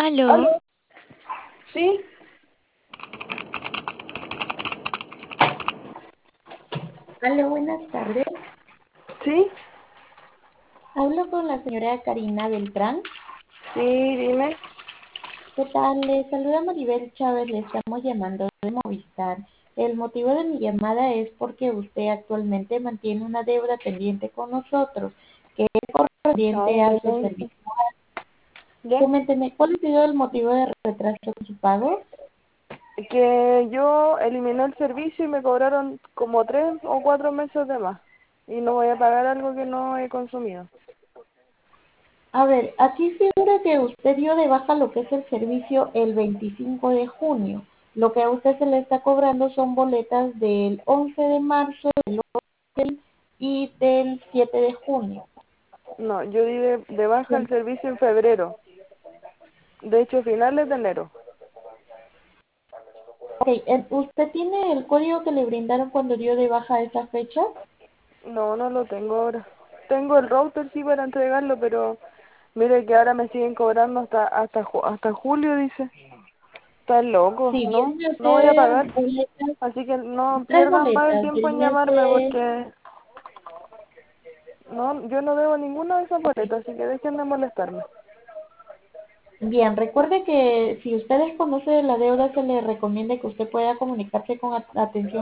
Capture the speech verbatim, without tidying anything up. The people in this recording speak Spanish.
Aló, ¿Aló? ¿Sí? Hola, buenas tardes. ¿Sí? Hablo con la señora Karina Beltrán. Sí, dime. ¿Qué tal? Le saluda Maribel Chávez, le estamos llamando de Movistar. El motivo de mi llamada es porque usted actualmente mantiene una deuda pendiente con nosotros, que es Ay, correspondiente a no su tengo. servicio. ¿Ya? Coménteme, ¿cuál ha sido el motivo de retraso en su pago? Que yo eliminé el servicio y me cobraron como tres o cuatro meses de más. Y no voy a pagar algo que no he consumido. A ver, aquí figura que usted dio de baja lo que es el servicio el veinticinco de junio. Lo que a usted se le está cobrando son boletas del once de marzo, del once y del siete de junio. No, yo di de, de baja el Bien. servicio en febrero. De hecho, finales de enero. Ok, eh, ¿usted tiene el código que le brindaron cuando dio de baja esa fecha? No, no lo tengo ahora. Tengo el router sí para entregarlo, pero mire que ahora me siguen cobrando hasta hasta ju- hasta julio, dice. Están locos, Sí, ¿no? viene a No voy a ser pagar. boletas, Así que no tres pierdan más el boletas tiempo del en mes llamarme de... porque no, yo no debo ninguna de esas boletas, así que dejen de molestarme. Bien, recuerde que si usted desconoce de la deuda, se le recomienda que usted pueda comunicarse con at- atención